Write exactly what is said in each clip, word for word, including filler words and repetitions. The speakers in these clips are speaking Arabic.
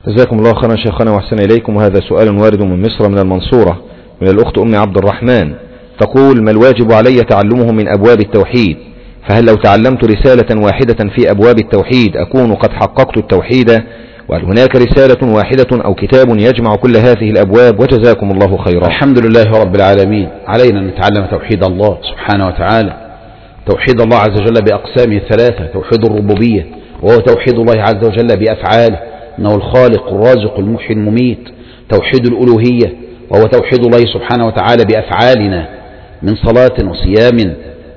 جزاكم الله خيرا شيخنا وأحسن إليكم. وهذا سؤال وارد من مصر من المنصورة من الأخت أم عبد الرحمن، تقول: ما الواجب علي تعلمه من أبواب التوحيد؟ فهل لو تعلمت رسالة واحدة في أبواب التوحيد أكون قد حققت التوحيد؟ وهل هناك رسالة واحدة أو كتاب يجمع كل هذه الأبواب؟ وجزاكم الله خيرا. الحمد لله رب العالمين. علينا أن نتعلم توحيد الله سبحانه وتعالى، توحيد الله عز وجل بأقسامه الثلاثة: توحيد الربوبية، وهو توحيد الله عز وجل بأفعاله أنه الخالق الرازق المحيي المميت. توحيد الألوهية، وهو توحيد الله سبحانه وتعالى بأفعالنا من صلاة وصيام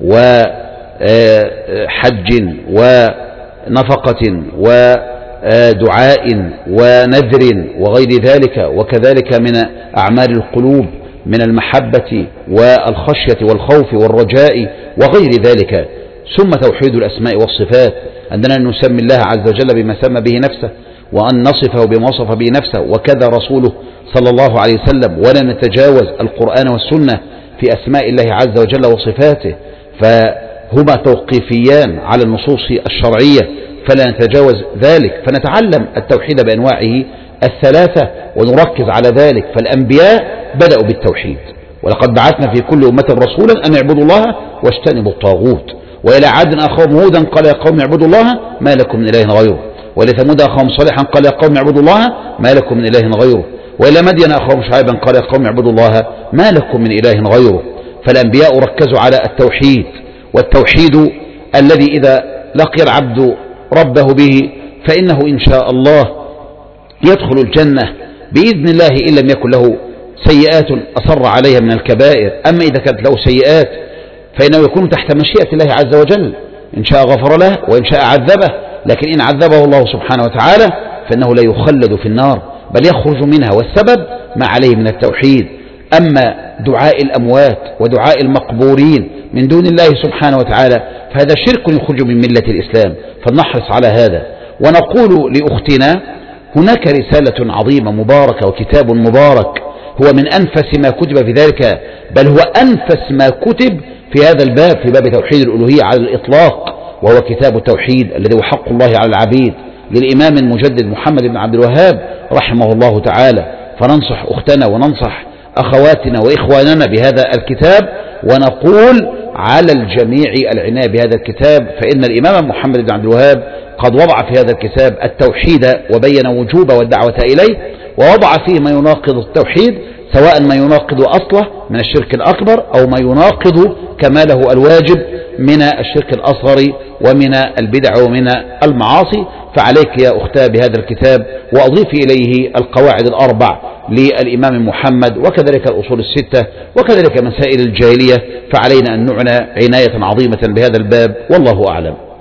وحج ونفقة ودعاء ونذر وغير ذلك، وكذلك من أعمال القلوب من المحبة والخشية والخوف والرجاء وغير ذلك. ثم توحيد الأسماء والصفات، أننا نسمي الله عز وجل بما سمى به نفسه، وأن نصفه بما وصف به نفسه، وكذا رسوله صلى الله عليه وسلم، ولا نتجاوز القرآن والسنة في أسماء الله عز وجل وصفاته، فهما توقيفيان على النصوص الشرعية فلا نتجاوز ذلك. فنتعلم التوحيد بأنواعه الثلاثة ونركز على ذلك. فالأنبياء بدأوا بالتوحيد، ولقد بعثنا في كل أمة رسولا أن اعبدوا الله واجتنبوا الطاغوت. وإلى عاد أخاهم هودا قال يا قوم اعبدوا الله ما لكم من إله غيره. ولثمود أخاهم صالحا قال يا قوم اعبدوا الله ما لكم من إله غيره. وإلى مدين أخاهم شعيبا قال يا قوم اعبدوا الله ما لكم من إله غيره. فالأنبياء ركزوا على التوحيد، والتوحيد الذي إذا لقي العبد ربه به فإنه إن شاء الله يدخل الجنة بإذن الله إن لم يكن له سيئات أصر عليها من الكبائر. أما إذا كانت له سيئات فإنه يكون تحت مشيئة الله عز وجل، إن شاء غفر له وإن شاء عذبه. لكن إن عذبه الله سبحانه وتعالى فإنه لا يخلد في النار بل يخرج منها، والسبب ما عليه من التوحيد. أما دعاء الأموات ودعاء المقبورين من دون الله سبحانه وتعالى فهذا شرك يخرج من ملة الإسلام، فلنحرص على هذا. ونقول لأختنا: هناك رسالة عظيمة مباركة وكتاب مبارك هو من أنفس ما كتب في ذلك، بل هو أنفس ما كتب في هذا الباب، في باب توحيد الألوهية على الإطلاق، وهو كتاب التوحيد الذي هو حق الله على العبيد للإمام المجدد محمد بن عبد الوهاب رحمه الله تعالى. فننصح أختنا وننصح أخواتنا وإخواننا بهذا الكتاب، ونقول على الجميع العناية بهذا الكتاب، فإن الإمام محمد بن عبد الوهاب قد وضع في هذا الكتاب التوحيد وبين وجوبه والدعوة إليه، ووضع فيه ما يناقض التوحيد، سواء ما يناقض أصله من الشرك الأكبر أو ما يناقض كماله الواجب من الشرك الأصغر ومن البدع ومن المعاصي. فعليك يا أختاه بهذا الكتاب، وأضيف إليه القواعد الأربع للإمام محمد، وكذلك الأصول الستة، وكذلك مسائل الجاهلية. فعلينا أن نعنى عناية عظيمة بهذا الباب، والله أعلم.